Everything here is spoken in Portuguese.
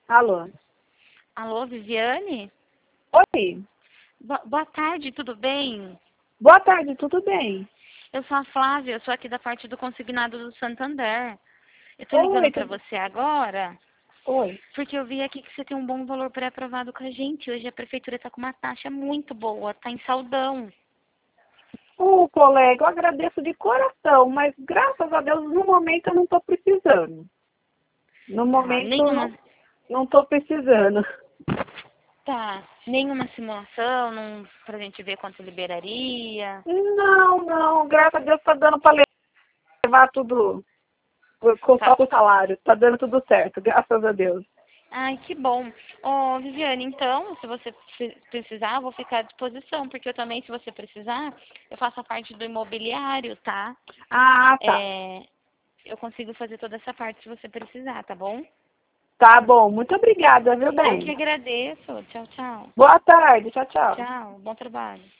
Alô? Alô, Viviane? Oi. Boa tarde, tudo bem? Boa tarde, tudo bem? Eu sou a Flávia, eu sou aqui da parte do consignado do Santander. Eu tô Oi, ligando pra você agora Oi. porque eu vi aqui que você tem um bom valor pré-aprovado com a gente. Hoje a prefeitura tá com uma taxa muito boa, tá em saldão. Colega, eu agradeço de coração, mas graças a Deus, no momento eu não estou precisando. No Tá, momento nenhuma, não estou precisando. nenhuma simulação, pra gente ver quanto liberaria. Não, graças a Deus está dando para levar tudo Tá. com o salário. Está dando tudo certo, graças a Deus. Ai, que bom. Ô, Viviane, então, se você precisar, eu vou ficar à disposição, porque eu também, se você precisar, eu faço a parte do imobiliário, tá? Ah, tá. Eu consigo fazer toda essa parte se você precisar, tá bom? Tá bom, muito obrigada, viu, Eu que bem? agradeço. Tchau, tchau. Boa tarde, tchau, tchau. Tchau, bom trabalho.